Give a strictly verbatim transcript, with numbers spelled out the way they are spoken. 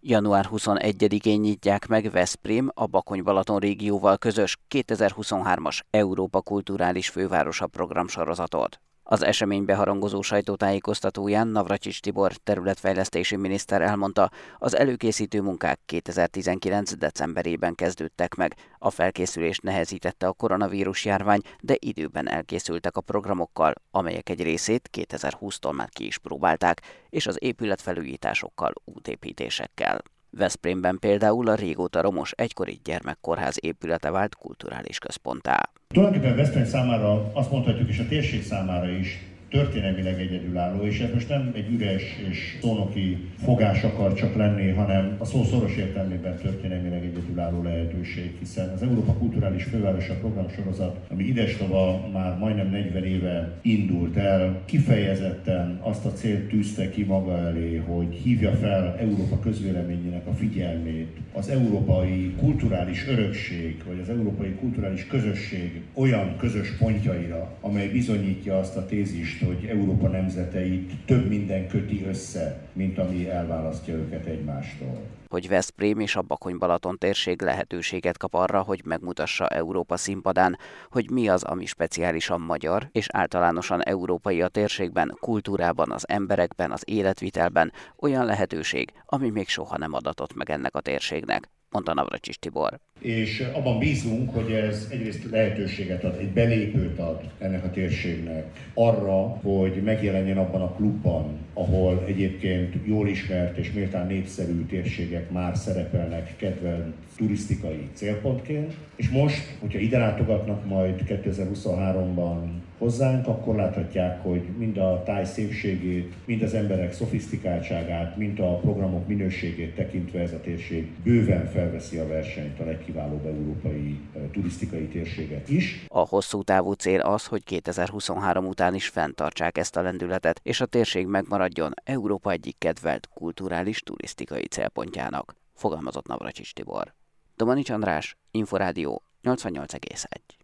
január huszonegyedikén nyitják meg Veszprém, a Bakony-Balaton régióval közös kétezer-huszonhármas Európa Kulturális Fővárosa programsorozatot. Az esemény beharangozó sajtótájékoztatóján Navracsics Tibor területfejlesztési miniszter elmondta, az előkészítő munkák kétezer-tizenkilenc. decemberében kezdődtek meg. A felkészülést nehezítette a koronavírus járvány, de időben elkészültek a programokkal, amelyek egy részét kétezer-húsztól már ki is próbálták, és az épületfelújításokkal, útépítésekkel. Veszprémben például a régóta romos egykori gyermekkórház épülete vált kulturális központtá. Tulajdonképpen Veszprém számára azt mondhatjuk, és a térség számára is történelmileg egyedülálló, és ez most nem egy üres és szónoki fogás akar csak lenni, hanem a szó szoros értelmében történelmileg egyedülálló lehetőség, hiszen az Európa Kulturális Fővárosa programsorozat, ami idestova már majdnem negyven éve indult el, kifejezetten azt a célt tűzte ki maga elé, hogy hívja fel Európa közvéleményének a figyelmét az európai kulturális örökség, vagy az európai kulturális közösség olyan közös pontjaira, amely bizonyítja azt a tézist, hogy Európa nemzeteit több minden köti össze, mint ami elválasztja őket egymástól. Hogy Veszprém és a Bakony-Balaton térség lehetőséget kap arra, hogy megmutassa Európa színpadán, hogy mi az, ami speciálisan magyar, és általánosan európai a térségben, kultúrában, az emberekben, az életvitelben, olyan lehetőség, ami még soha nem adatott meg ennek a térségnek, mondta Navracsics Tibor. És abban bízunk, hogy ez egyrészt lehetőséget ad, egy belépőt ad ennek a térségnek arra, hogy megjelenjen abban a klubban, ahol egyébként jól ismert és méltán népszerű térségek már szerepelnek kedvelt turisztikai célpontként. És most, hogyha ide látogatnak majd kétezer-huszonháromban hozzánk, akkor láthatják, hogy mind a táj szépségét, mind az emberek szofisztikáltságát, mind a programok minőségét tekintve ez a térség bőven felveszi a versenyt a legkiválóbb európai turisztikai térséget is. A hosszú távú cél az, hogy kétezer-huszonhárom után is fenntartsák ezt a lendületet, és a térség megmaradjon Európa egyik kedvelt kulturális turisztikai célpontjának, fogalmazott Navracsics Tibor. Domanics András, Inforádió nyolcvannyolc egész egy.